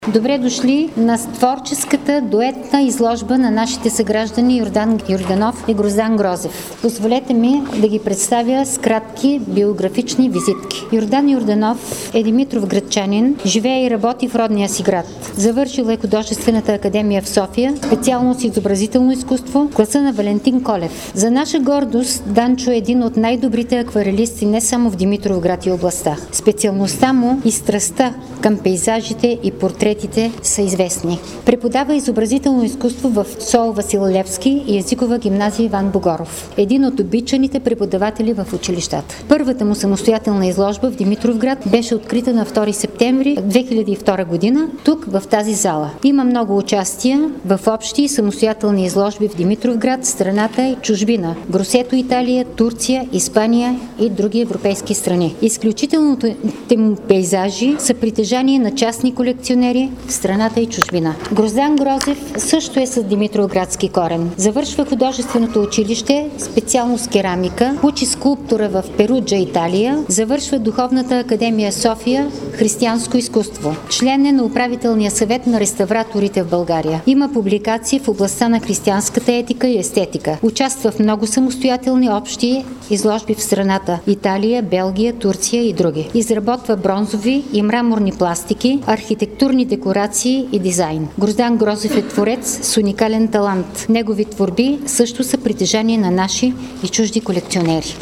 Добре дошли на творческата дуетна изложба на нашите съграждани Йордан Йорданов и Гроздан Грозев. Позволете ми да ги представя с кратки биографични визитки. Йордан Йорданов е димитровградчанин, живее и работи в родния си град. Завършил е Художествената академия в София, специалност изобразително изкуство, класа на Валентин Колев. За наша гордост, Данчо е един от най-добрите акварелисти не само в Димитровград и областта. Специалността му и страстта към пейзажите и портретите са известни. Преподава изобразително изкуство в СОУ Васил Левски и езикова гимназия Иван Богоров. Един от обичаните преподаватели в училищата. Първата му самостоятелна изложба в Димитровград беше открита на 2 септември 2002 година, тук в тази зала. Има много участия в общи и самостоятелни изложби в Димитровград, страната и чужбина. Гросето, Италия, Турция, Испания и други европейски страни. Изключителните му пейзажи са притежание на частни колекционери в страната и чужбина. Гроздан Грозев също е с димитровградски корен. Завършва художественото училище, специалност керамика, учи скулптура в Перуджа, Италия, завършва Духовната академия София, християнско изкуство. Член е на управителния съвет на реставраторите в България. Има публикации в областта на християнската етика и естетика. Участва в много самостоятелни общи изложби в страната Италия, Белгия, Турция и други. Изработва бронзови и мраморни пластики, архитектурни декорации и дизайн. Гроздан Грозев е творец с уникален талант. Негови творби също са притежание на наши и чужди колекционери.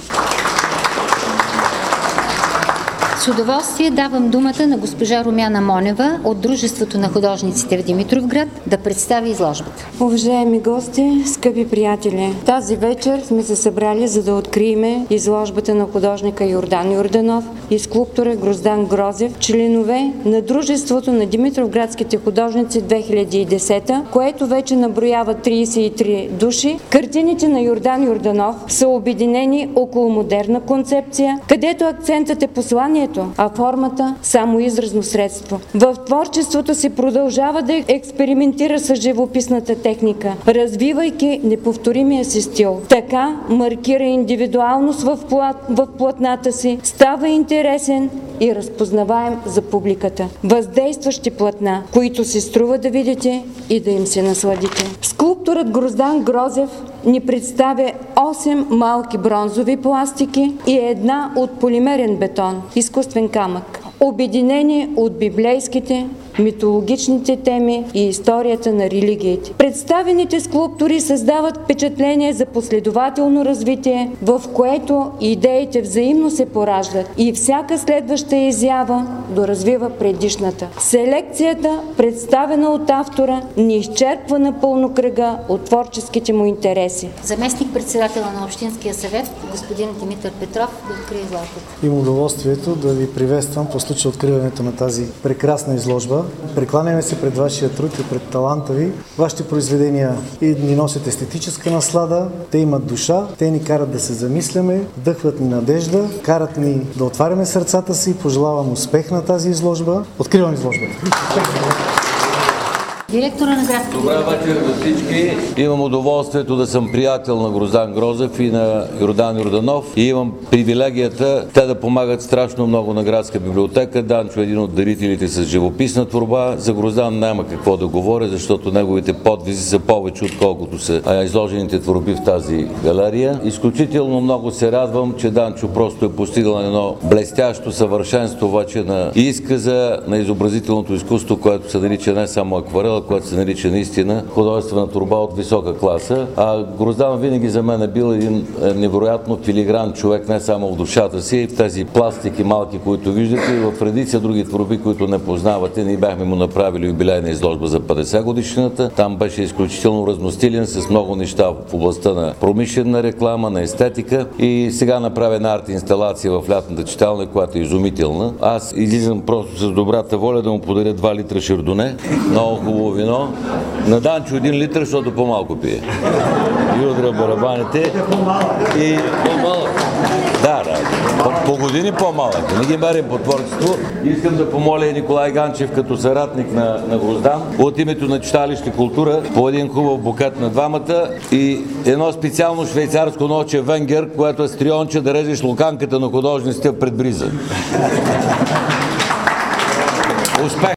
С удоволствие давам думата на госпожа Румяна Монева от Дружеството на художниците в Димитровград да представи изложбата. Уважаеми гости, скъпи приятели, тази вечер сме се събрали, за да открием изложбата на художника Йордан Йорданов и скулптора Гроздан Грозев, членове на Дружеството на димитровградските художници 2010, което вече наброява 33 души. Картините на Йордан Йорданов са обединени около модерна концепция, където акцентът е посланието, а формата само изразно средство. В творчеството си продължава да експериментира с живописната техника, развивайки неповторимия си стил. Така маркира индивидуалност в платната си, става интересен и разпознаваем за публиката. Въздействащи платна, които се струва да видите и да им се насладите. Скулпторът Гроздан Грозев ни представя 8 малки бронзови пластики и една от полимерен бетон, изкуствен камък, обединени от библейските, митологичните теми и историята на религиите. Представените скулптури създават впечатление за последователно развитие, в което идеите взаимно се пораждат и всяка следваща изява доразвива предишната. Селекцията, представена от автора, не изчерпва напълно кръга от творческите му интереси. Заместник председателя на Общинския съвет, господин Димитър Петров, да открие изложбата. Имам удоволствието да ви приветствам по случай откриването на тази прекрасна изложба. Прекланяме се пред вашия труд и пред таланта ви. Вашите произведения и ни носят естетическа наслада, те имат душа, те ни карат да се замисляме, вдъхват ни надежда, карат ни да отваряме сърцата си. Пожелавам успех на тази изложба. Откривам изложбата. Директора на градската. Добра вечер на всички. Имам удоволствието да съм приятел на Гроздан Грозев и на Йордан Йорданов и имам привилегията те да помагат страшно много на градска библиотека. Данчо е един от дарителите с живописна творба. За Гроздан няма какво да говоря, защото неговите подвизи са повече, отколкото са изложените творби в тази галерия. Изключително много се радвам, че Данчо просто е постигнал едно блестящо съвършенство обаче на изказа на изобразителното изкуство, което се нарича не само акварел, което се нарича наистина художествена творба от висока класа. А Гроздан винаги за мен е бил един невероятно филигран човек, не само в душата си, в тези пластики малки, които виждате, и в редица други творби, които не познавате. Ние бяхме му направили юбилейна изложба за 50 годишната. Там беше изключително разностилен с много неща в областта на промишлена реклама, на естетика и сега направя една арт-инсталация в лятната читалня, която е изумителна. Аз излизам просто с добрата воля да му подаря 2 литра шардоне, много хубаво вино. На Данчо 1 литър, защото по-малко пие. И удра барабаните. И по-малък. Да. По години по-малък. Не ги мерим по творчество. Искам да помоля и Николай Ганчев като съратник на Гроздан от името на читалище Култура по един хубав букет на двамата и едно специално швейцарско ноче Венгер, което е с трионче да режеш луканката на художниците пред бриза. Успех!